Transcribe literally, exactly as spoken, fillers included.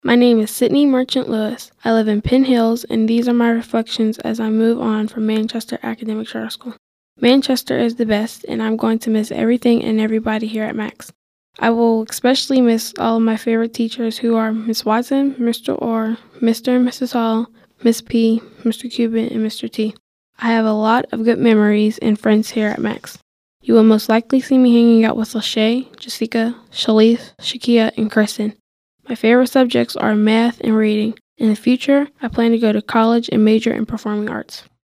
My name is Sydney Merchant Lewis. I live in Penn Hills, and these are my reflections as I move on from Manchester Academic Charter School. Manchester is the best, and I'm going to miss everything and everybody here at Max. I will especially miss all of my favorite teachers, who are Miss Watson, Mister Orr, Mister and Missus Hall, Miss P, Mister Cuban, and Mister T. I have a lot of good memories and friends here at Max. You will most likely see me hanging out with Lachey, Jessica, Shalif, Shakia, and Kristen. My favorite subjects are math and reading. In the future, I plan to go to college and major in performing arts.